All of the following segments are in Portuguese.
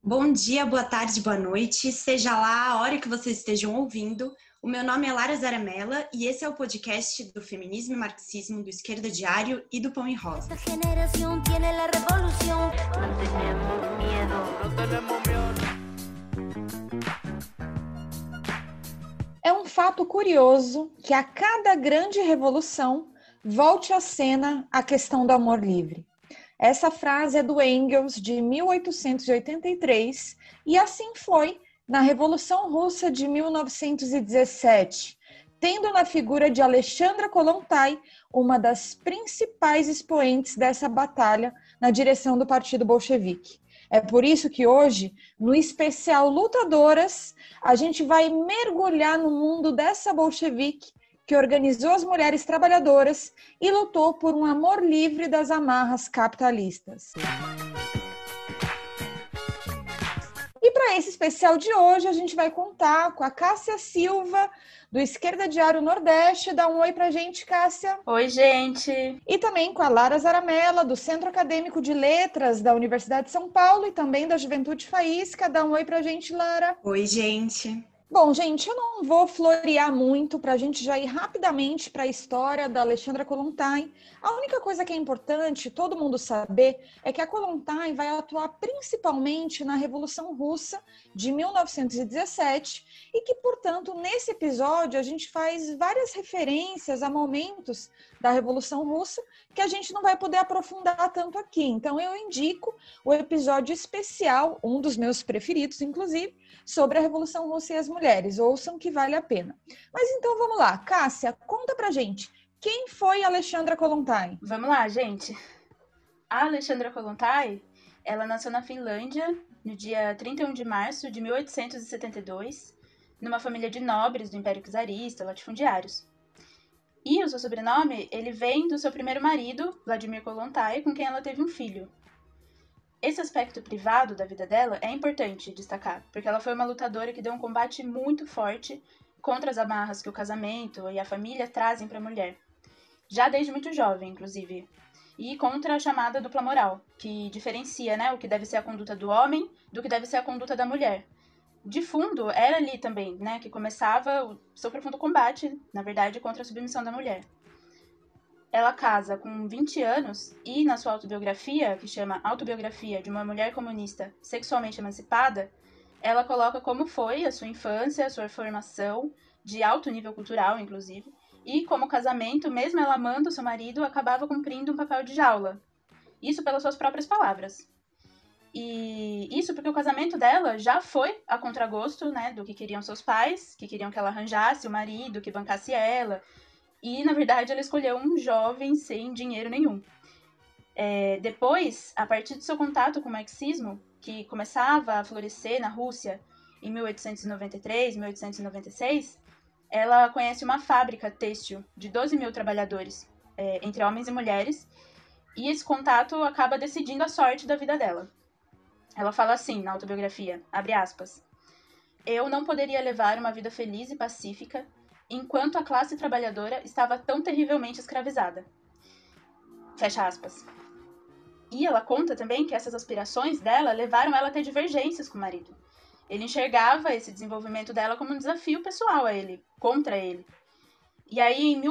Bom dia, boa tarde, boa noite, seja lá a hora que vocês estejam ouvindo. O meu nome é Lara Zaramella e esse é o podcast do Feminismo e Marxismo do Esquerda Diário e do Pão e Rosa. É um fato curioso que a cada grande revolução volte à cena a questão do amor livre. Essa frase é do Engels, de 1883, e assim foi na Revolução Russa de 1917, tendo na figura de Alexandra Kollontai uma das principais expoentes dessa batalha na direção do Partido Bolchevique. É por isso que hoje, no especial Lutadoras, a gente vai mergulhar no mundo dessa bolchevique que organizou as mulheres trabalhadoras e lutou por um amor livre das amarras capitalistas. E para esse especial de hoje, a gente vai contar com a Cássia Silva, do Esquerda Diário Nordeste. Dá um oi pra gente, Cássia. Oi, gente. E também com a Lara Zaramella, do Centro Acadêmico de Letras da Universidade de São Paulo e também da Juventude Faísca. Dá um oi pra gente, Lara. Oi, gente. Bom, gente, eu não vou florear muito para a gente já ir rapidamente para a história da Alexandra Kollontai. A única coisa que é importante todo mundo saber é que a Kollontai vai atuar principalmente na Revolução Russa de 1917 e que, portanto, nesse episódio a gente faz várias referências a momentos da Revolução Russa que a gente não vai poder aprofundar tanto aqui. Então eu indico o episódio especial, um dos meus preferidos, inclusive, sobre a Revolução Russa e as mulheres. Ouçam que vale a pena. Mas então vamos lá. Cássia, conta pra gente. Quem foi Alexandra Kollontai? Vamos lá, gente. A Alexandra Kollontai, ela nasceu na Finlândia no dia 31 de março de 1872, numa família de nobres do Império Czarista, latifundiários. E o seu sobrenome, ele vem do seu primeiro marido, Vladimir Kollontai, com quem ela teve um filho. Esse aspecto privado da vida dela é importante destacar, porque ela foi uma lutadora que deu um combate muito forte contra as amarras que o casamento e a família trazem para a mulher, já desde muito jovem, inclusive, e contra a chamada dupla moral, que diferencia, o que deve ser a conduta do homem do que deve ser a conduta da mulher. De fundo, era ali também, que começava o seu profundo combate, na verdade, contra a submissão da mulher. Ela casa com 20 anos e, na sua autobiografia, que chama Autobiografia de uma Mulher Comunista Sexualmente Emancipada, ela coloca como foi a sua infância, a sua formação, de alto nível cultural, inclusive, e como o casamento, mesmo ela amando o seu marido, acabava cumprindo um papel de jaula. Isso pelas suas próprias palavras. E isso porque o casamento dela já foi a contragosto, do que queriam seus pais, que queriam que ela arranjasse o marido, que bancasse ela. E, na verdade, ela escolheu um jovem sem dinheiro nenhum. Depois, a partir do seu contato com o marxismo, que começava a florescer na Rússia em 1893, 1896, ela conhece uma fábrica têxtil de 12 mil trabalhadores, entre homens e mulheres, e esse contato acaba decidindo a sorte da vida dela. Ela fala assim na autobiografia, abre aspas, "Eu não poderia levar uma vida feliz e pacífica enquanto a classe trabalhadora estava tão terrivelmente escravizada." Fecha aspas. E ela conta também que essas aspirações dela levaram ela a ter divergências com o marido. Ele enxergava esse desenvolvimento dela como um desafio pessoal a ele, contra ele. E aí, em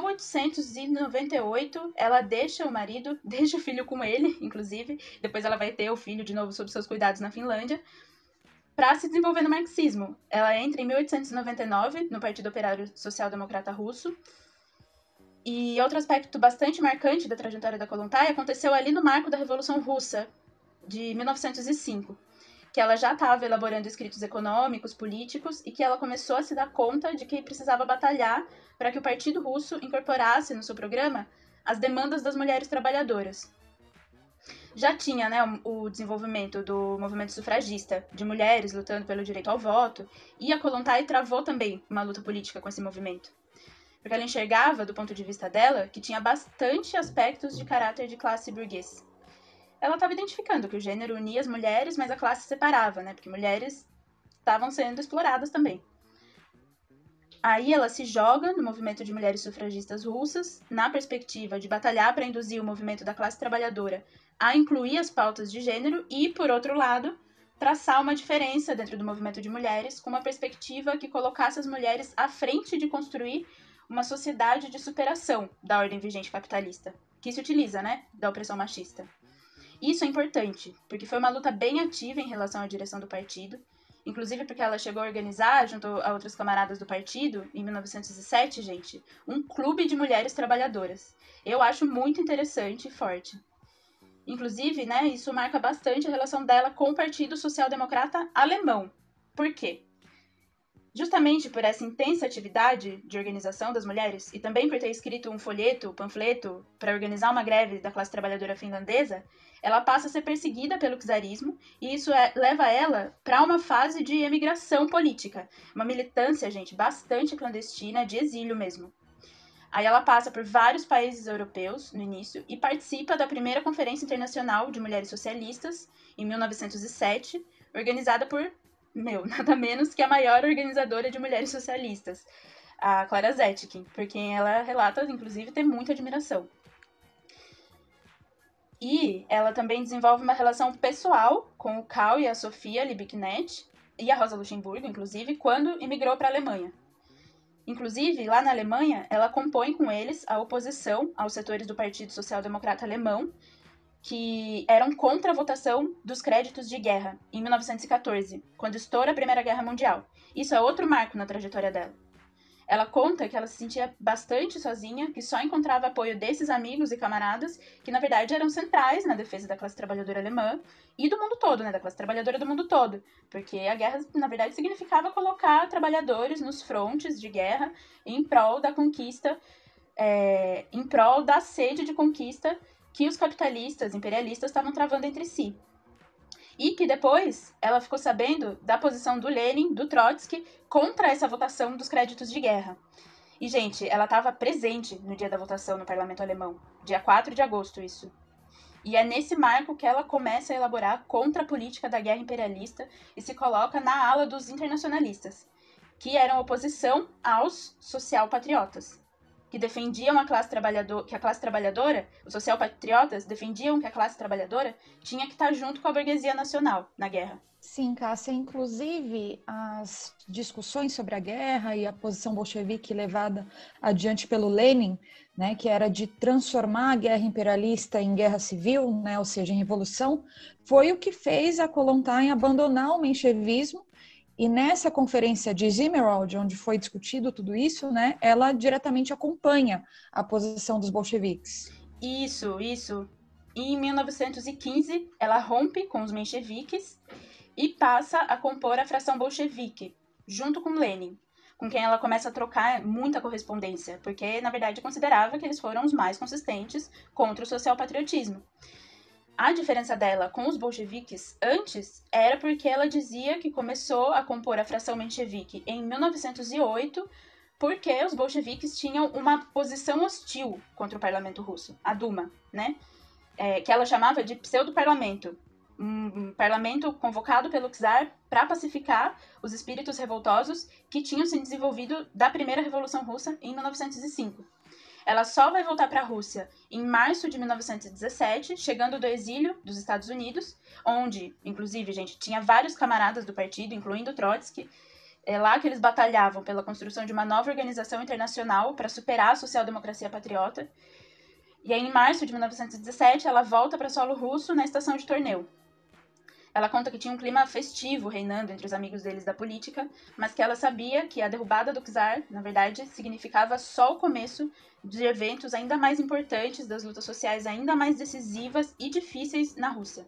1898, ela deixa o marido, deixa o filho com ele, inclusive, depois ela vai ter o filho de novo sob seus cuidados na Finlândia, para se desenvolver no marxismo. Ela entra em 1899 no Partido Operário Social Democrata Russo. E outro aspecto bastante marcante da trajetória da Kollontai aconteceu ali no marco da Revolução Russa, de 1905, que ela já estava elaborando escritos econômicos, políticos, e que ela começou a se dar conta de que precisava batalhar para que o Partido Russo incorporasse no seu programa as demandas das mulheres trabalhadoras. Já tinha o desenvolvimento do movimento sufragista, de mulheres lutando pelo direito ao voto, e a Kollontai travou também uma luta política com esse movimento. Porque ela enxergava, do ponto de vista dela, que tinha bastante aspectos de caráter de classe burguês. Ela estava identificando que o gênero unia as mulheres, mas a classe separava, porque mulheres estavam sendo exploradas também. Aí ela se joga no movimento de mulheres sufragistas russas, na perspectiva de batalhar para induzir o movimento da classe trabalhadora a incluir as pautas de gênero e, por outro lado, traçar uma diferença dentro do movimento de mulheres, com uma perspectiva que colocasse as mulheres à frente de construir uma sociedade de superação da ordem vigente capitalista, que se utiliza, né, da opressão machista. Isso é importante, porque foi uma luta bem ativa em relação à direção do partido, inclusive porque ela chegou a organizar, junto a outras camaradas do partido, em 1907, gente, um clube de mulheres trabalhadoras. Eu acho muito interessante e forte. Inclusive, né, isso marca bastante a relação dela com o Partido Social Democrata Alemão. Por quê? Justamente por essa intensa atividade de organização das mulheres, e também por ter escrito um panfleto, para organizar uma greve da classe trabalhadora finlandesa, ela passa a ser perseguida pelo czarismo, e isso leva ela para uma fase de emigração política. Uma militância, gente, bastante clandestina, de exílio mesmo. Aí ela passa por vários países europeus no início e participa da primeira Conferência Internacional de Mulheres Socialistas, em 1907, organizada por, nada menos que a maior organizadora de mulheres socialistas, a Clara Zetkin, por quem ela relata, inclusive, ter muita admiração. E ela também desenvolve uma relação pessoal com o Karl e a Sofia Liebknecht, e a Rosa Luxemburgo, inclusive, quando imigrou para a Alemanha. Inclusive, lá na Alemanha, ela compõe com eles a oposição aos setores do Partido Social Democrata Alemão, que eram contra a votação dos créditos de guerra, em 1914, quando estoura a Primeira Guerra Mundial. Isso é outro marco na trajetória dela. Ela conta que ela se sentia bastante sozinha, que só encontrava apoio desses amigos e camaradas, que na verdade eram centrais na defesa da classe trabalhadora alemã e do mundo todo, né, da classe trabalhadora do mundo todo, porque a guerra, na verdade, significava colocar trabalhadores nos frontes de guerra em prol da conquista, em prol da sede de conquista que os capitalistas, imperialistas, estavam travando entre si. E que depois ela ficou sabendo da posição do Lenin, do Trotsky, contra essa votação dos créditos de guerra. E, gente, ela estava presente no dia da votação no parlamento alemão, dia 4 de agosto, isso. E é nesse marco que ela começa a elaborar contra a política da guerra imperialista e se coloca na ala dos internacionalistas, que eram oposição aos social-patriotas, que defendiam a classe trabalhadora, os social-patriotas defendiam que a classe trabalhadora tinha que estar junto com a burguesia nacional na guerra. Sim, Cássia, inclusive as discussões sobre a guerra e a posição bolchevique levada adiante pelo Lenin, né, que era de transformar a guerra imperialista em guerra civil, né, ou seja, em revolução, foi o que fez a Kollontai abandonar o menchevismo. E nessa conferência de Zimmerwald, onde foi discutido tudo isso, né, ela diretamente acompanha a posição dos bolcheviques. Isso. E em 1915, ela rompe com os mencheviques e passa a compor a fração bolchevique, junto com Lenin, com quem ela começa a trocar muita correspondência, porque, na verdade, considerava que eles foram os mais consistentes contra o social-patriotismo. A diferença dela com os bolcheviques antes era porque ela dizia que começou a compor a fração menchevique em 1908, porque os bolcheviques tinham uma posição hostil contra o parlamento russo, a Duma, né? Que ela chamava de pseudo-parlamento. Um parlamento convocado pelo czar para pacificar os espíritos revoltosos que tinham se desenvolvido da primeira Revolução Russa em 1905. Ela só vai voltar para a Rússia em março de 1917, chegando do exílio dos Estados Unidos, onde, inclusive, gente, tinha vários camaradas do partido, incluindo Trotsky. É lá que eles batalhavam pela construção de uma nova organização internacional para superar a social-democracia patriota. E aí, em março de 1917, ela volta para solo russo na estação de Torneu. Ela conta que tinha um clima festivo reinando entre os amigos deles da política, mas que ela sabia que a derrubada do czar, na verdade, significava só o começo de eventos ainda mais importantes, das lutas sociais ainda mais decisivas e difíceis na Rússia.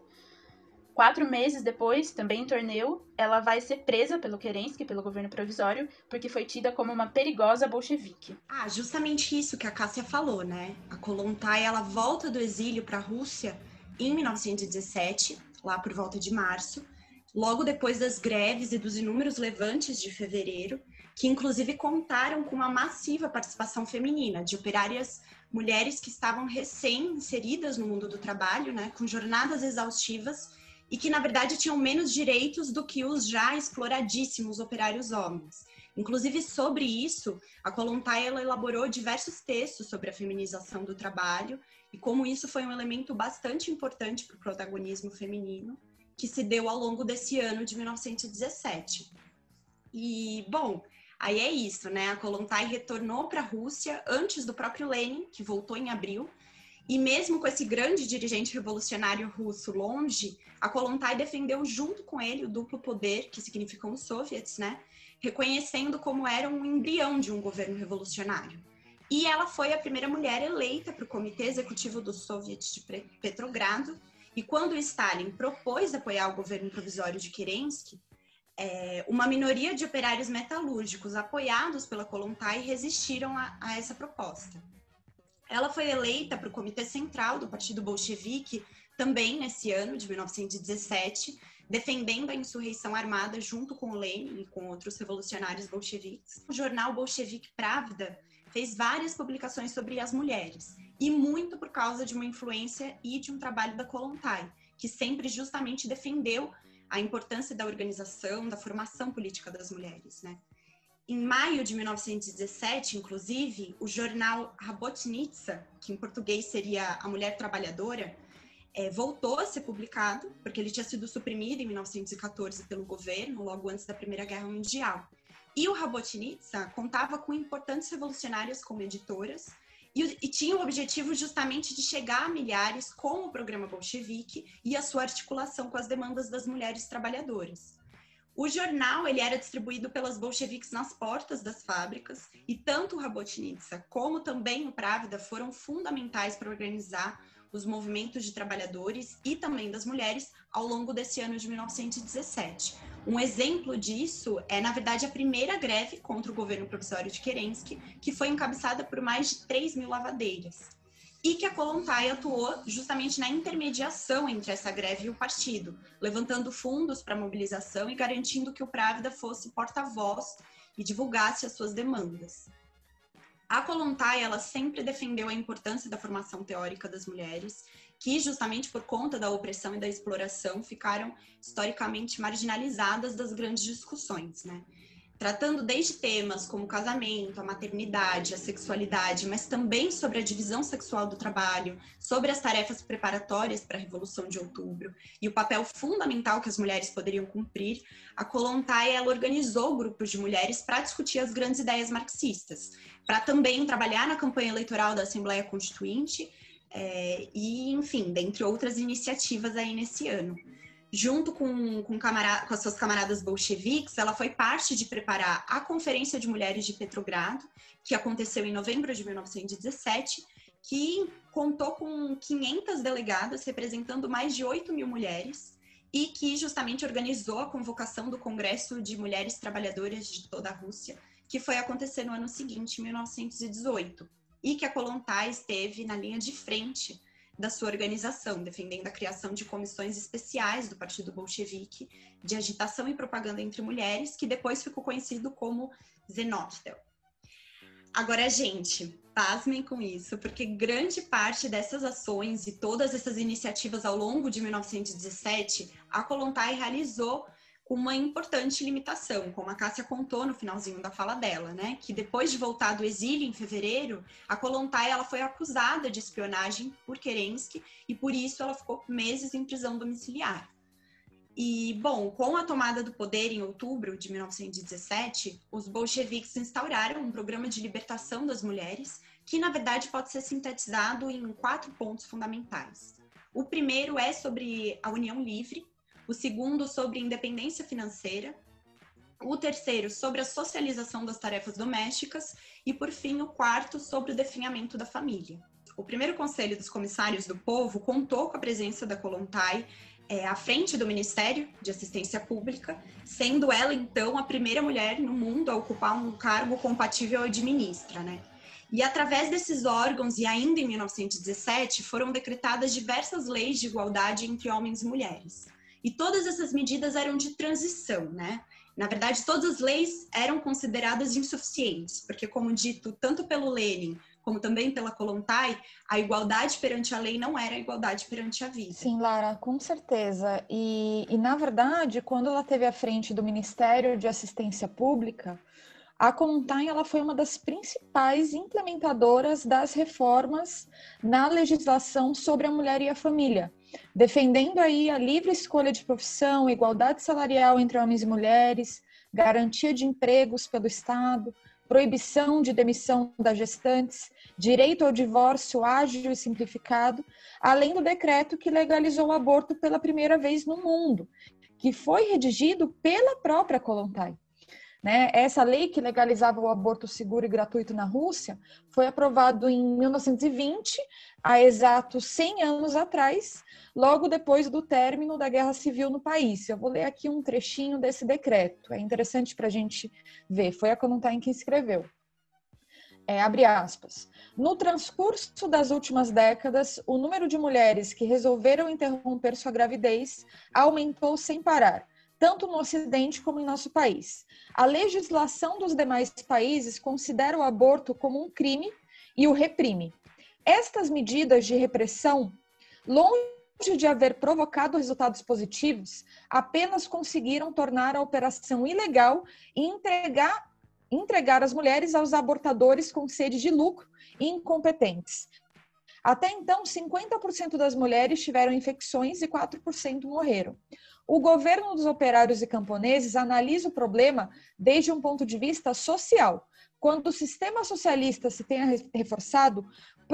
4 meses depois, também em Torneu, ela vai ser presa pelo Kerensky, pelo governo provisório, porque foi tida como uma perigosa bolchevique. Justamente isso que a Cássia falou, né? A Kollontai, ela volta do exílio para a Rússia em 1917, lá por volta de março, logo depois das greves e dos inúmeros levantes de fevereiro, que inclusive contaram com uma massiva participação feminina, de operárias mulheres que estavam recém-inseridas no mundo do trabalho, né, com jornadas exaustivas, e que, na verdade, tinham menos direitos do que os já exploradíssimos operários homens. Inclusive, sobre isso, a Kollontai ela elaborou diversos textos sobre a feminização do trabalho e como isso foi um elemento bastante importante para o protagonismo feminino. que se deu ao longo desse ano de 1917. E, bom, aí é isso, né? A Kollontai retornou para a Rússia antes do próprio Lenin, que voltou em abril, e mesmo com esse grande dirigente revolucionário russo longe, a Kollontai defendeu junto com ele o duplo poder, que significam os soviets, né? Reconhecendo como era um embrião de um governo revolucionário. E ela foi a primeira mulher eleita para o Comitê Executivo dos Soviets de Petrogrado, e quando Stalin propôs apoiar o governo provisório de Kerensky, uma minoria de operários metalúrgicos apoiados pela Kollontai resistiram a essa proposta. Ela foi eleita para o Comitê Central do Partido Bolchevique também nesse ano de 1917, defendendo a insurreição armada junto com o Lenin e com outros revolucionários bolcheviques. O jornal Bolshevik Pravda fez várias publicações sobre as mulheres, e muito por causa de uma influência e de um trabalho da Kollontai, que sempre justamente defendeu a importância da organização, da formação política das mulheres, né? Em maio de 1917, inclusive, o jornal Rabotnitsa, que em português seria A Mulher Trabalhadora, voltou a ser publicado, porque ele tinha sido suprimido em 1914 pelo governo, logo antes da Primeira Guerra Mundial. E o Rabotnitsa contava com importantes revolucionárias como editoras, e tinha o objetivo justamente de chegar a milhares com o programa bolchevique e a sua articulação com as demandas das mulheres trabalhadoras. O jornal ele era distribuído pelas bolcheviques nas portas das fábricas, e tanto o Rabotnitsa como também o Pravda foram fundamentais para organizar os movimentos de trabalhadores e também das mulheres ao longo desse ano de 1917. Um exemplo disso é, na verdade, a primeira greve contra o governo provisório de Kerensky, que foi encabeçada por mais de 3.000 lavadeiras. E que a Kollontai atuou justamente na intermediação entre essa greve e o partido, levantando fundos para mobilização e garantindo que o Pravda fosse porta-voz e divulgasse as suas demandas. A Kollontai, ela sempre defendeu a importância da formação teórica das mulheres, que justamente por conta da opressão e da exploração ficaram historicamente marginalizadas das grandes discussões, né? Tratando desde temas como o casamento, a maternidade, a sexualidade, mas também sobre a divisão sexual do trabalho, sobre as tarefas preparatórias para a Revolução de Outubro e o papel fundamental que as mulheres poderiam cumprir, a Kollontai ela organizou grupos de mulheres para discutir as grandes ideias marxistas, para também trabalhar na campanha eleitoral da Assembleia Constituinte e, enfim, dentre outras iniciativas aí nesse ano. Junto com as suas camaradas bolcheviques, ela foi parte de preparar a Conferência de Mulheres de Petrogrado, que aconteceu em novembro de 1917, que contou com 500 delegadas, representando mais de 8.000 mulheres, e que justamente organizou a convocação do Congresso de Mulheres Trabalhadoras de toda a Rússia, que foi acontecer no ano seguinte, em 1918, e que a Kollontai esteve na linha de frente da sua organização, defendendo a criação de comissões especiais do Partido Bolchevique de agitação e propaganda entre mulheres, que depois ficou conhecido como Zenotdel. Agora, gente, pasmem com isso, porque grande parte dessas ações e todas essas iniciativas ao longo de 1917, a Kollontai realizou com uma importante limitação, como a Cássia contou no finalzinho da fala dela, né? Que depois de voltar do exílio em fevereiro, a Kollontai ela foi acusada de espionagem por Kerensky e por isso ela ficou meses em prisão domiciliar. E, bom, com a tomada do poder em outubro de 1917, os bolcheviques instauraram um programa de libertação das mulheres, que na verdade pode ser sintetizado em 4 pontos fundamentais. O primeiro é sobre a união livre, o segundo sobre independência financeira, o terceiro sobre a socialização das tarefas domésticas e, por fim, o quarto sobre o definhamento da família. O primeiro Conselho dos Comissários do Povo contou com a presença da Kollontai à frente do Ministério de Assistência Pública, sendo ela, então, a primeira mulher no mundo a ocupar um cargo compatível à de ministra, né? E através desses órgãos, e ainda em 1917, foram decretadas diversas leis de igualdade entre homens e mulheres. E todas essas medidas eram de transição, né? Na verdade, todas as leis eram consideradas insuficientes, porque, como dito, tanto pelo Lenin como também pela Kollontai, a igualdade perante a lei não era a igualdade perante a vida. Sim, Lara, com certeza. E na verdade, quando ela esteve à frente do Ministério de Assistência Pública, a Kollontai ela foi uma das principais implementadoras das reformas na legislação sobre a mulher e a família. defendendo aí a livre escolha de profissão, igualdade salarial entre homens e mulheres, garantia de empregos pelo Estado, proibição de demissão das gestantes, direito ao divórcio ágil e simplificado, além do decreto que legalizou o aborto pela primeira vez no mundo, que foi redigido pela própria Kollontai. Né? Essa lei que legalizava o aborto seguro e gratuito na Rússia foi aprovada em 1920, há exatos 100 anos atrás, logo depois do término da Guerra Civil no país. Eu vou ler aqui um trechinho desse decreto, é interessante para a gente ver, foi a Kollontai quem escreveu. Abre aspas. No transcurso das últimas décadas, o número de mulheres que resolveram interromper sua gravidez aumentou sem parar, tanto no Ocidente como em nosso país. A legislação dos demais países considera o aborto como um crime e o reprime. Estas medidas de repressão, longe de haver provocado resultados positivos, apenas conseguiram tornar a operação ilegal e entregar as mulheres aos abortadores com sede de lucro e incompetentes. Até então, 50% das mulheres tiveram infecções e 4% morreram. O governo dos operários e camponeses analisa o problema desde um ponto de vista social. Quando o sistema socialista se tenha reforçado,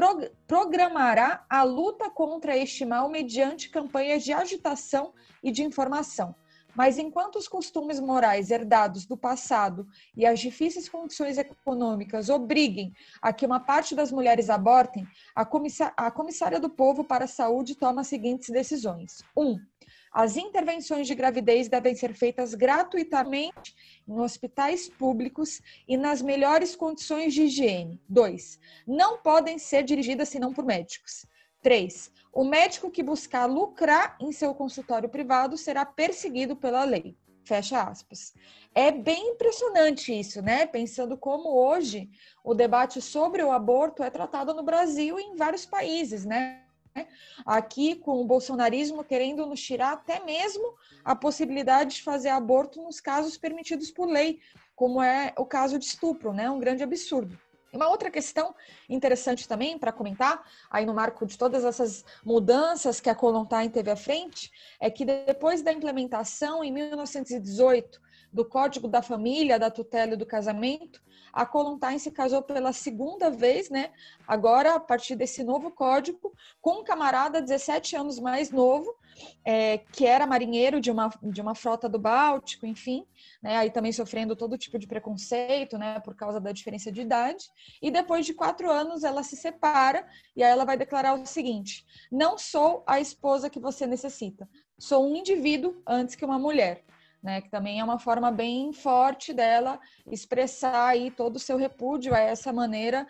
programará a luta contra este mal mediante campanhas de agitação e de informação. Mas enquanto os costumes morais herdados do passado e as difíceis condições econômicas obriguem a que uma parte das mulheres abortem, a Comissária do Povo para a Saúde toma as seguintes decisões. 1. As intervenções de gravidez devem ser feitas gratuitamente em hospitais públicos e nas melhores condições de higiene. 2. Não podem ser dirigidas senão por médicos. 3. O médico que buscar lucrar em seu consultório privado será perseguido pela lei. Fecha aspas. É bem impressionante isso, né? Pensando como hoje o debate sobre o aborto é tratado no Brasil e em vários países, né? Aqui com o bolsonarismo querendo nos tirar até mesmo a possibilidade de fazer aborto nos casos permitidos por lei, como é o caso de estupro, né? Um grande absurdo. Uma outra questão interessante também para comentar, aí no marco de todas essas mudanças que a Kollontai teve à frente, é que depois da implementação em 1918 do Código da Família, da Tutela e do Casamento, a Kollontai se casou pela segunda vez, né? Agora, a partir desse novo código, com um camarada 17 anos mais novo, que era marinheiro de uma frota do Báltico, enfim, né? Aí também sofrendo todo tipo de preconceito, né? Por causa da diferença de idade. E depois de 4 anos, ela se separa e aí ela vai declarar o seguinte: não sou a esposa que você necessita, sou um indivíduo antes que uma mulher. Né, que também é uma forma bem forte dela expressar aí todo o seu repúdio a essa maneira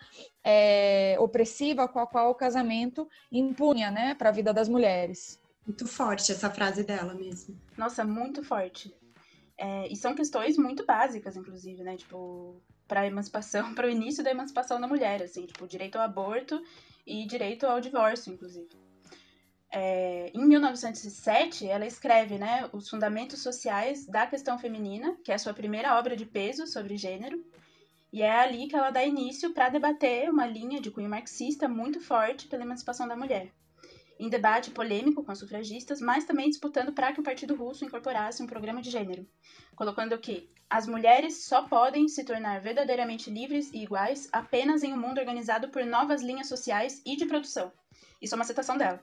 opressiva com a qual o casamento impunha, né, para a vida das mulheres. Muito forte essa frase dela mesmo. Nossa, muito forte. E são questões muito básicas, inclusive, né, tipo, para a emancipação, para o início da emancipação da mulher, assim, tipo, direito ao aborto e direito ao divórcio, inclusive. Em 1907, ela escreve, né, Os Fundamentos Sociais da Questão Feminina, que é a sua primeira obra de peso sobre gênero, e é ali que ela dá início para debater uma linha de cunho marxista muito forte pela emancipação da mulher. Em debate polêmico com as sufragistas, mas também disputando para que o Partido Russo incorporasse um programa de gênero, colocando que as mulheres só podem se tornar verdadeiramente livres e iguais apenas em um mundo organizado por novas linhas sociais e de produção. Isso é uma citação dela.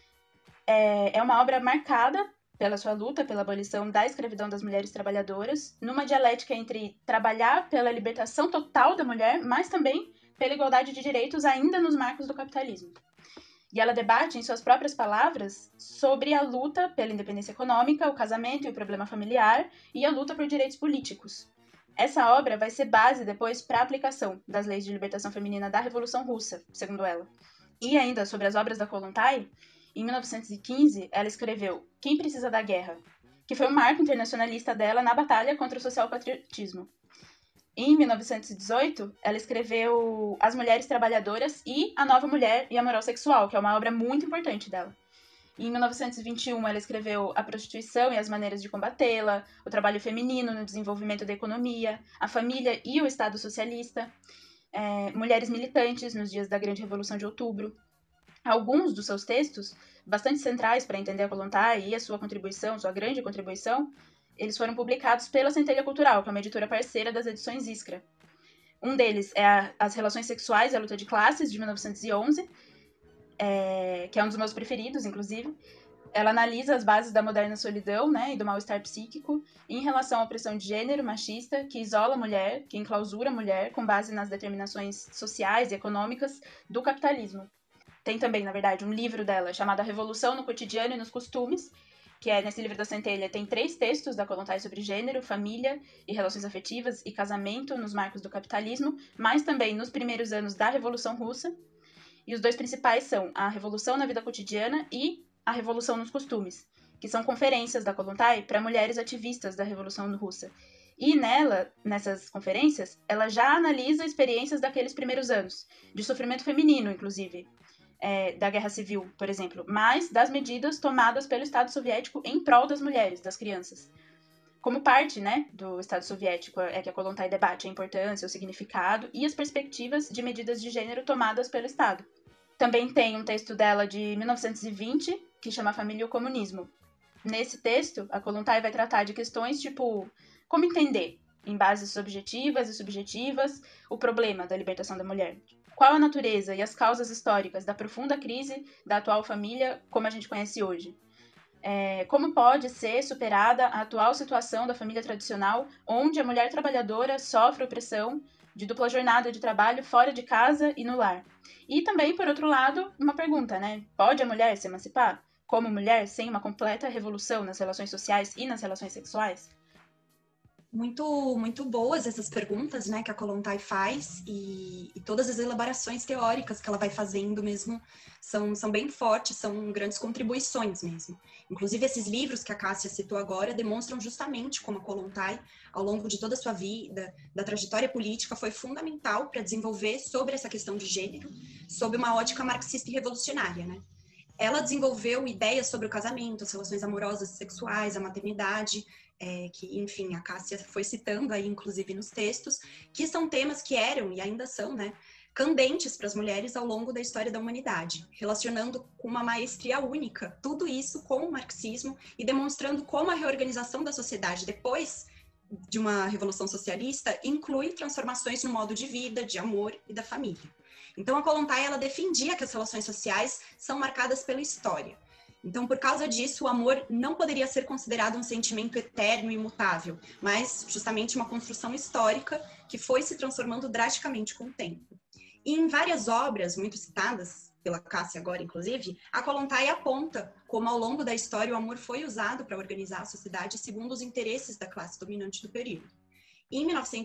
É uma obra marcada pela sua luta pela abolição da escravidão das mulheres trabalhadoras, numa dialética entre trabalhar pela libertação total da mulher, mas também pela igualdade de direitos ainda nos marcos do capitalismo. E ela debate, em suas próprias palavras, sobre a luta pela independência econômica, o casamento e o problema familiar, e a luta por direitos políticos. Essa obra vai ser base depois para a aplicação das leis de libertação feminina da Revolução Russa, segundo ela. E ainda sobre as obras da Kollontai, em 1915, ela escreveu Quem Precisa da Guerra?, que foi um marco internacionalista dela na batalha contra o social-patriotismo. Em 1918, ela escreveu As Mulheres Trabalhadoras e A Nova Mulher e a Moral Sexual, que é uma obra muito importante dela. Em 1921, ela escreveu A Prostituição e as Maneiras de Combatê-la, O Trabalho Feminino no Desenvolvimento da Economia, A Família e o Estado Socialista, Mulheres Militantes nos dias da Grande Revolução de Outubro. Alguns dos seus textos, bastante centrais para entender a Kollontai e a sua contribuição, sua grande contribuição, eles foram publicados pela Centelha Cultural, que é uma editora parceira das edições Iskra. Um deles é As Relações Sexuais e a Luta de Classes, de 1911, que é um dos meus preferidos, inclusive. Ela analisa as bases da moderna solidão, né, e do mal-estar psíquico em relação à opressão de gênero machista que isola a mulher, que enclausura a mulher com base nas determinações sociais e econômicas do capitalismo. Tem também, na verdade, um livro dela chamado A Revolução no Cotidiano e nos Costumes, que é, nesse livro da Centelha, tem 3 textos da Kollontai sobre gênero, família e relações afetivas e casamento nos marcos do capitalismo, mas também nos primeiros anos da Revolução Russa. E os 2 principais são A Revolução na Vida Cotidiana e A Revolução nos Costumes, que são conferências da Kollontai para mulheres ativistas da Revolução Russa. E nessas conferências, ela já analisa experiências daqueles primeiros anos, de sofrimento feminino, inclusive, da Guerra Civil, por exemplo, mas das medidas tomadas pelo Estado Soviético em prol das mulheres, das crianças. Como parte, né, do Estado Soviético, é que a Kollontai debate a importância, o significado e as perspectivas de medidas de gênero tomadas pelo Estado. Também tem um texto dela de 1920, que chama Família e o Comunismo. Nesse texto, a Kollontai vai tratar de questões tipo como entender, em bases objetivas e subjetivas, o problema da libertação da mulher. Qual a natureza e as causas históricas da profunda crise da atual família como a gente conhece hoje? Como pode ser superada a atual situação da família tradicional, onde a mulher trabalhadora sofre opressão de dupla jornada de trabalho fora de casa e no lar? E também, por outro lado, uma pergunta, né? Pode a mulher se emancipar como mulher sem uma completa revolução nas relações sociais e nas relações sexuais? Muito boas essas perguntas, né, que a Kollontai faz e todas as elaborações teóricas que ela vai fazendo mesmo são bem fortes, são grandes contribuições mesmo. Inclusive, esses livros que a Cássia citou agora demonstram justamente como a Kollontai, ao longo de toda a sua vida, da trajetória política, foi fundamental para desenvolver sobre essa questão de gênero, sob uma ótica marxista e revolucionária, né? Ela desenvolveu ideias sobre o casamento, as relações amorosas e sexuais, a maternidade, que, enfim, a Cássia foi citando aí, inclusive, nos textos, que são temas que eram e ainda são, né, candentes para as mulheres ao longo da história da humanidade, relacionando com uma maestria única tudo isso com o marxismo e demonstrando como a reorganização da sociedade depois de uma revolução socialista inclui transformações no modo de vida, de amor e da família. Então, a Kollontai, ela defendia que as relações sociais são marcadas pela história. Então, por causa disso, o amor não poderia ser considerado um sentimento eterno e imutável, mas justamente uma construção histórica que foi se transformando drasticamente com o tempo. E em várias obras, muito citadas pela Cássia agora, inclusive, a Kollontai aponta como ao longo da história o amor foi usado para organizar a sociedade segundo os interesses da classe dominante do período. Em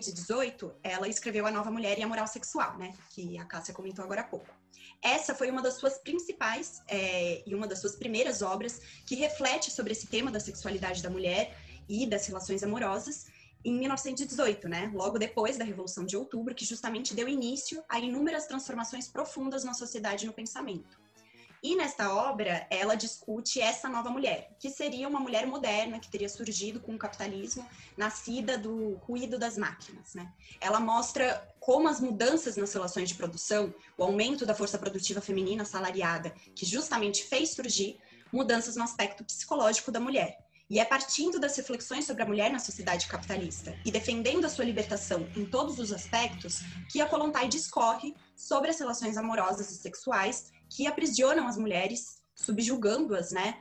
1918, ela escreveu A Nova Mulher e a Moral Sexual, né, que a Cássia comentou agora há pouco. Essa foi uma das suas principais e uma das suas primeiras obras que reflete sobre esse tema da sexualidade da mulher e das relações amorosas em 1918, né, logo depois da Revolução de Outubro, que justamente deu início a inúmeras transformações profundas na sociedade e no pensamento. E nesta obra, ela discute essa nova mulher, que seria uma mulher moderna, que teria surgido com o capitalismo, nascida do ruído das máquinas, né? Ela mostra como as mudanças nas relações de produção, o aumento da força produtiva feminina assalariada, que justamente fez surgir mudanças no aspecto psicológico da mulher. E é partindo das reflexões sobre a mulher na sociedade capitalista e defendendo a sua libertação em todos os aspectos que a Kollontai discorre sobre as relações amorosas e sexuais que aprisionam as mulheres, subjugando-as, né,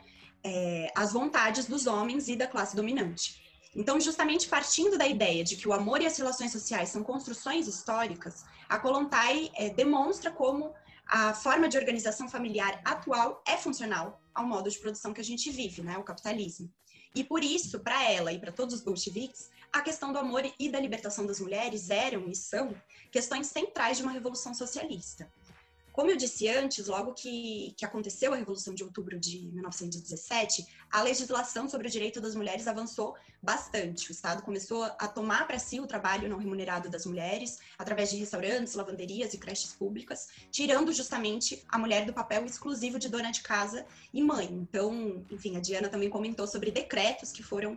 às vontades dos homens e da classe dominante. Então, justamente partindo da ideia de que o amor e as relações sociais são construções históricas, a Kollontai demonstra como a forma de organização familiar atual é funcional ao modo de produção que a gente vive, né, o capitalismo. E por isso, para ela e para todos os bolcheviques, a questão do amor e da libertação das mulheres eram e são questões centrais de uma revolução socialista. Como eu disse antes, logo que aconteceu a Revolução de Outubro de 1917, a legislação sobre o direito das mulheres avançou bastante. O Estado começou a tomar para si o trabalho não remunerado das mulheres, através de restaurantes, lavanderias e creches públicas, tirando justamente a mulher do papel exclusivo de dona de casa e mãe. Então, enfim, a Diana também comentou sobre decretos que foram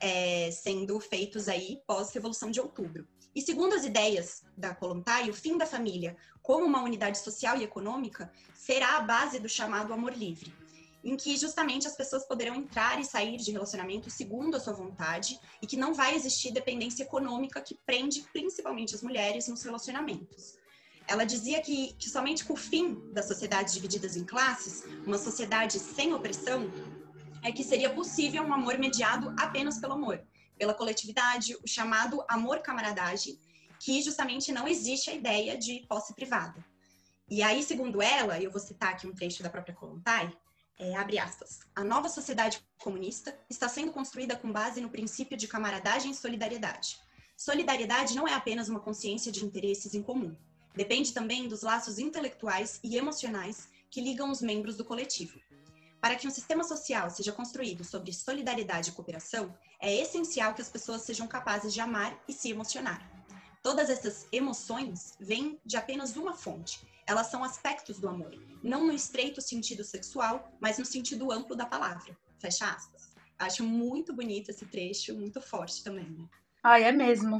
sendo feitos aí pós-Revolução de Outubro. E segundo as ideias da Kollontai, o fim da família como uma unidade social e econômica será a base do chamado amor livre, em que justamente as pessoas poderão entrar e sair de relacionamento segundo a sua vontade e que não vai existir dependência econômica que prende principalmente as mulheres nos relacionamentos. Ela dizia que somente com o fim das sociedades divididas em classes, uma sociedade sem opressão, é que seria possível um amor mediado apenas pelo amor, pela coletividade, o chamado amor-camaradagem, que justamente não existe a ideia de posse privada. E aí, segundo ela, e eu vou citar aqui um trecho da própria Kollontai, abre aspas, a nova sociedade comunista está sendo construída com base no princípio de camaradagem e solidariedade. Solidariedade não é apenas uma consciência de interesses em comum. Depende também dos laços intelectuais e emocionais que ligam os membros do coletivo. Para que um sistema social seja construído sobre solidariedade e cooperação, é essencial que as pessoas sejam capazes de amar e se emocionar. Todas essas emoções vêm de apenas uma fonte. Elas são aspectos do amor, não no estreito sentido sexual, mas no sentido amplo da palavra. Fecha aspas. Acho muito bonito esse trecho, muito forte também, né? Ai, é mesmo.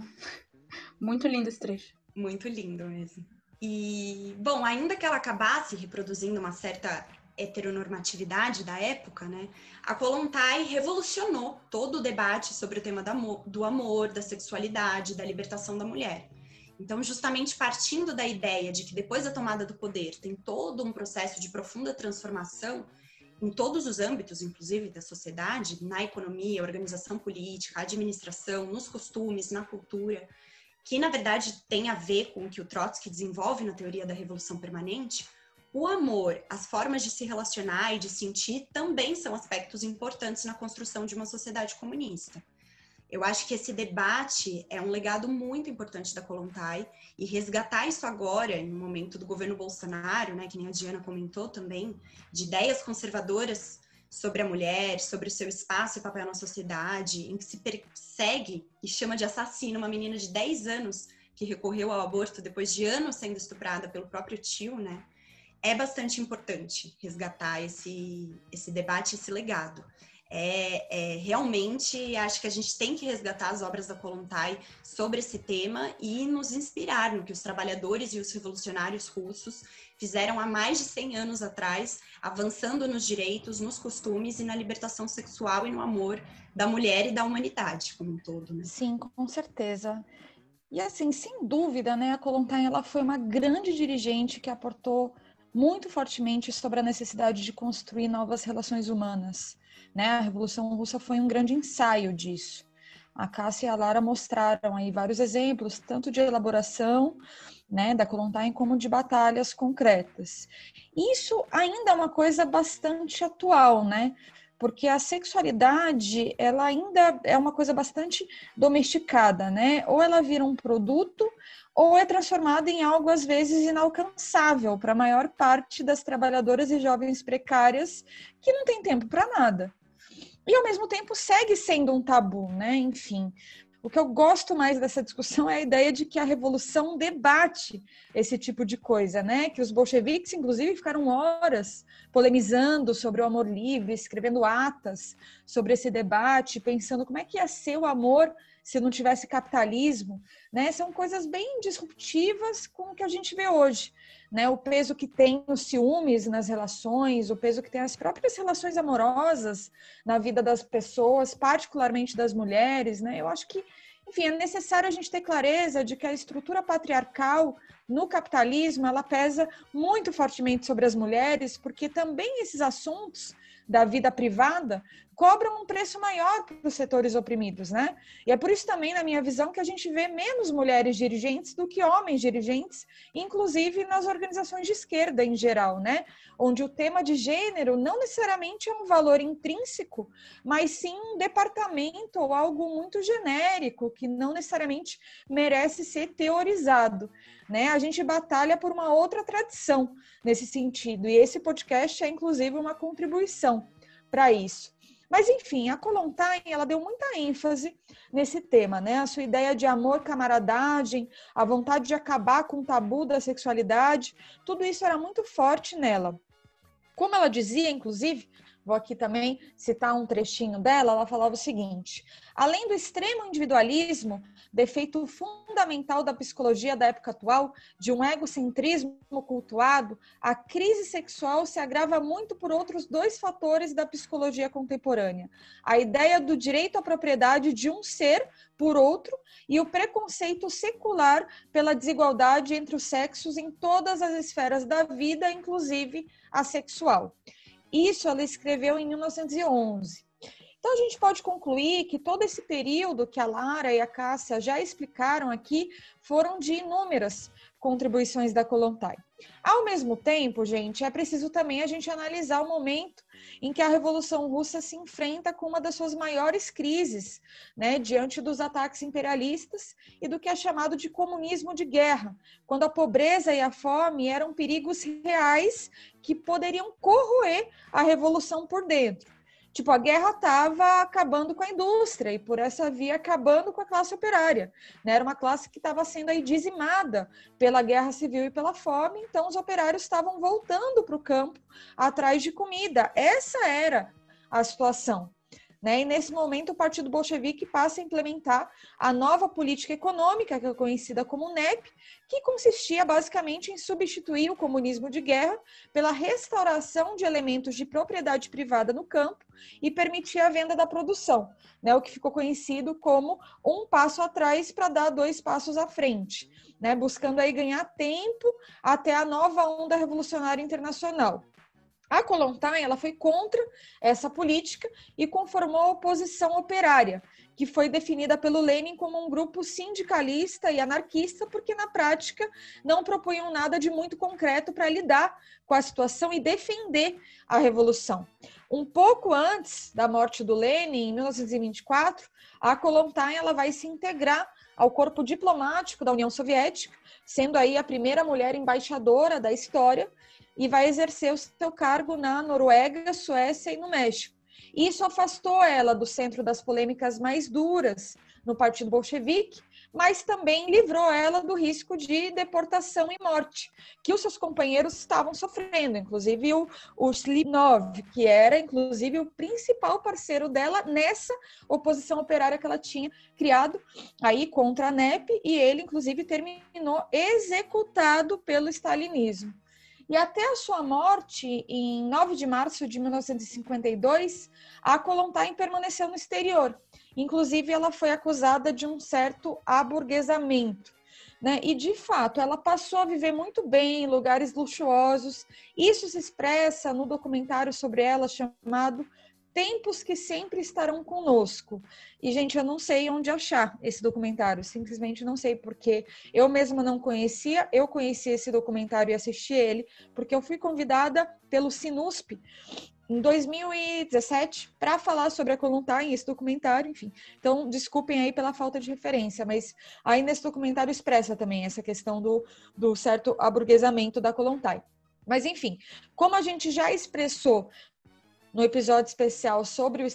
Muito lindo esse trecho. Muito lindo mesmo. E, bom, ainda que ela acabasse reproduzindo uma certa heteronormatividade da época, né, a Kollontai revolucionou todo o debate sobre o tema do amor, da sexualidade, da libertação da mulher. Então, justamente partindo da ideia de que depois da tomada do poder tem todo um processo de profunda transformação em todos os âmbitos, inclusive da sociedade, na economia, organização política, administração, nos costumes, na cultura, que na verdade tem a ver com o que o Trotsky desenvolve na teoria da revolução permanente, o amor, as formas de se relacionar e de sentir também são aspectos importantes na construção de uma sociedade comunista. Eu acho que esse debate é um legado muito importante da Kollontai e resgatar isso agora, no momento do governo Bolsonaro, né, que nem a Diana comentou também, de ideias conservadoras sobre a mulher, sobre o seu espaço e papel na sociedade, em que se persegue e chama de assassino uma menina de 10 anos que recorreu ao aborto depois de anos sendo estuprada pelo próprio tio, né? É bastante importante resgatar esse debate, esse legado. Realmente, acho que a gente tem que resgatar as obras da Kollontai sobre esse tema e nos inspirar no que os trabalhadores e os revolucionários russos fizeram há mais de 100 anos atrás, avançando nos direitos, nos costumes e na libertação sexual e no amor da mulher e da humanidade como um todo, né? Sim, com certeza. E assim, sem dúvida, né, a Kollontai ela foi uma grande dirigente que aportou muito fortemente sobre a necessidade de construir novas relações humanas, né? A Revolução Russa foi um grande ensaio disso. A Cássia e a Lara mostraram aí vários exemplos, tanto de elaboração, né, da Kollontai, como de batalhas concretas. Isso ainda é uma coisa bastante atual, né? Porque a sexualidade, ela ainda é uma coisa bastante domesticada, né? Ou ela vira um produto, ou é transformada em algo, às vezes, inalcançável para a maior parte das trabalhadoras e jovens precárias que não tem tempo para nada. E, ao mesmo tempo, segue sendo um tabu, né? Enfim, o que eu gosto mais dessa discussão é a ideia de que a revolução debate esse tipo de coisa, né? Que os bolcheviques, inclusive, ficaram horas polemizando sobre o amor livre, escrevendo atas sobre esse debate, pensando como é que ia ser o amor se não tivesse capitalismo, né? São coisas bem disruptivas com o que a gente vê hoje, né? O peso que tem os ciúmes nas relações, o peso que tem as próprias relações amorosas na vida das pessoas, particularmente das mulheres, né? Eu acho que, enfim, é necessário a gente ter clareza de que a estrutura patriarcal no capitalismo, ela pesa muito fortemente sobre as mulheres, porque também esses assuntos da vida privada cobram um preço maior para os setores oprimidos, né? E é por isso também, na minha visão, que a gente vê menos mulheres dirigentes do que homens dirigentes, inclusive nas organizações de esquerda em geral, né? Onde o tema de gênero não necessariamente é um valor intrínseco, mas sim um departamento ou algo muito genérico, que não necessariamente merece ser teorizado, né? A gente batalha por uma outra tradição nesse sentido, e esse podcast é, inclusive, uma contribuição para isso. Mas, enfim, a Kollontai, ela deu muita ênfase nesse tema, né? A sua ideia de amor, camaradagem, a vontade de acabar com o tabu da sexualidade, tudo isso era muito forte nela. Como ela dizia, inclusive, vou aqui também citar um trechinho dela, ela falava o seguinte: além do extremo individualismo, defeito fundamental da psicologia da época atual, de um egocentrismo cultuado, a crise sexual se agrava muito por outros dois fatores da psicologia contemporânea: a ideia do direito à propriedade de um ser por outro e o preconceito secular pela desigualdade entre os sexos em todas as esferas da vida, inclusive a sexual. Isso ela escreveu em 1911. Então, a gente pode concluir que todo esse período que a Lara e a Cássia já explicaram aqui foram de inúmeras contribuições da Kollontai. Ao mesmo tempo, gente, é preciso também a gente analisar o momento em que a Revolução Russa se enfrenta com uma das suas maiores crises, né, diante dos ataques imperialistas e do que é chamado de comunismo de guerra, quando a pobreza e a fome eram perigos reais que poderiam corroer a revolução por dentro. Tipo, a guerra estava acabando com a indústria e, por essa via, acabando com a classe operária, né? Era uma classe que estava sendo aí dizimada pela guerra civil e pela fome, então os operários estavam voltando para o campo atrás de comida. Essa era a situação, né? E nesse momento o Partido Bolchevique passa a implementar a nova política econômica, que é conhecida como NEP, que consistia basicamente em substituir o comunismo de guerra pela restauração de elementos de propriedade privada no campo e permitir a venda da produção, né? O que ficou conhecido como um passo atrás para dar 2 passos à frente, né? Buscando aí ganhar tempo até a nova onda revolucionária internacional. A Kollontai, ela foi contra essa política e conformou a oposição operária, que foi definida pelo Lenin como um grupo sindicalista e anarquista, porque na prática não propunham nada de muito concreto para lidar com a situação e defender a revolução. Um pouco antes da morte do Lenin, em 1924, a Kollontai ela vai se integrar ao corpo diplomático da União Soviética, sendo aí a primeira mulher embaixadora da história, e vai exercer o seu cargo na Noruega, Suécia e no México. Isso afastou ela do centro das polêmicas mais duras no Partido Bolchevique, mas também livrou ela do risco de deportação e morte, que os seus companheiros estavam sofrendo, inclusive o Slivinov, que era inclusive o principal parceiro dela nessa oposição operária que ela tinha criado aí contra a NEP, e ele inclusive terminou executado pelo stalinismo. E até a sua morte, em 9 de março de 1952, a Kollontai permaneceu no exterior. Inclusive, ela foi acusada de um certo aburguesamento, né? E, de fato, ela passou a viver muito bem em lugares luxuosos. Isso se expressa no documentário sobre ela chamado Tempos que Sempre Estarão Conosco. E, gente, eu não sei onde achar esse documentário, simplesmente não sei, porque eu mesma não conhecia, eu conheci esse documentário e assisti ele, porque eu fui convidada pelo Sinusp em 2017 para falar sobre a Kollontai em esse documentário, enfim. Então, desculpem aí pela falta de referência, mas aí nesse documentário expressa também essa questão do certo aburguesamento da Kollontai. Mas, enfim, como a gente já expressou no episódio especial sobre o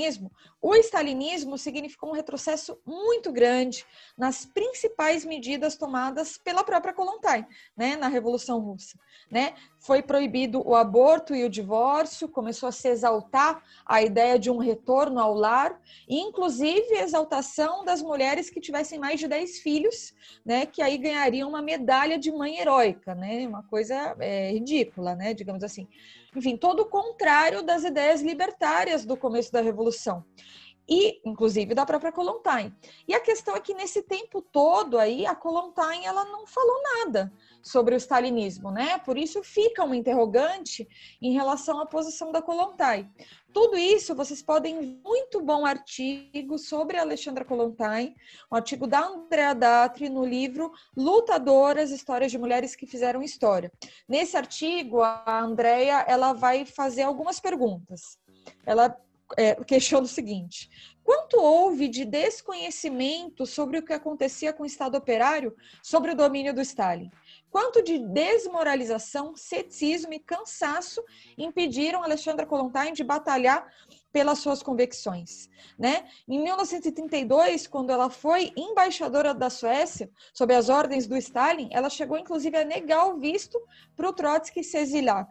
stalinismo significou um retrocesso muito grande nas principais medidas tomadas pela própria Kollontai, né, na Revolução Russa, né? Foi proibido o aborto e o divórcio, começou a se exaltar a ideia de um retorno ao lar, e inclusive a exaltação das mulheres que tivessem mais de 10 filhos, né, que aí ganhariam uma medalha de mãe heróica, né, uma coisa ridícula, né, digamos assim. Enfim, todo o contrário das ideias libertárias do começo da Revolução. E, inclusive, da própria Kollontai. E a questão é que, nesse tempo todo, aí, a Kollontai ela não falou nada sobre o stalinismo, né? Por isso fica uma interrogante em relação à posição da Kollontai. Tudo isso, vocês podem ver muito bom artigo sobre a Alexandra Kollontai, um artigo da Andrea Datri no livro Lutadoras, Histórias de Mulheres que Fizeram História. Nesse artigo, a Andrea ela vai fazer algumas perguntas. Ela questiona o seguinte: quanto houve de desconhecimento sobre o que acontecia com o Estado operário sobre o domínio do Stalin? Quanto de desmoralização, ceticismo e cansaço impediram Alexandra Kollontai de batalhar pelas suas convicções, né? Em 1932, quando ela foi embaixadora da Suécia, sob as ordens do Stalin, ela chegou inclusive a negar o visto para o Trotsky se exilar.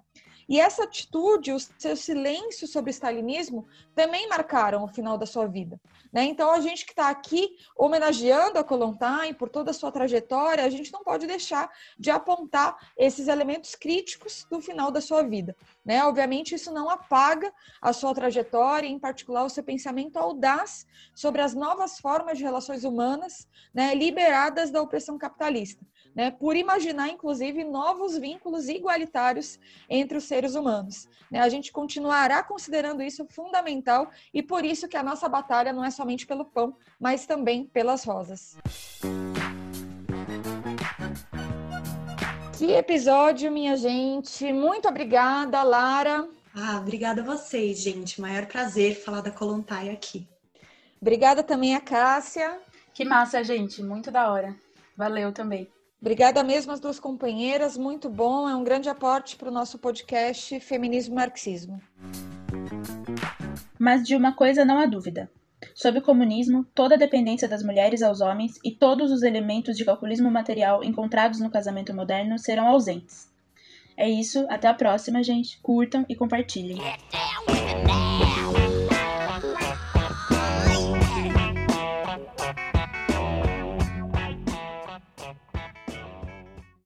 E essa atitude, o seu silêncio sobre o stalinismo, também marcaram o final da sua vida, né? Então, a gente que está aqui homenageando a Kollontai por toda a sua trajetória, a gente não pode deixar de apontar esses elementos críticos do final da sua vida, né? Obviamente, isso não apaga a sua trajetória, em particular o seu pensamento audaz sobre as novas formas de relações humanas, né, liberadas da opressão capitalista, né, por imaginar, inclusive, novos vínculos igualitários entre os seres humanos, né? A gente continuará considerando isso fundamental e por isso que a nossa batalha não é somente pelo pão, mas também pelas rosas. Que episódio, minha gente! Muito obrigada, Lara. Obrigada a vocês, gente. Maior prazer falar da Kollontai aqui. Obrigada também a Cássia. Que massa, gente. Muito da hora. Valeu também. Obrigada mesmo às duas companheiras. Muito bom. É um grande aporte para o nosso podcast Feminismo e Marxismo. Mas de uma coisa não há dúvida. Sob o comunismo, toda a dependência das mulheres aos homens e todos os elementos de calculismo material encontrados no casamento moderno serão ausentes. É isso. Até a próxima, gente. Curtam e compartilhem.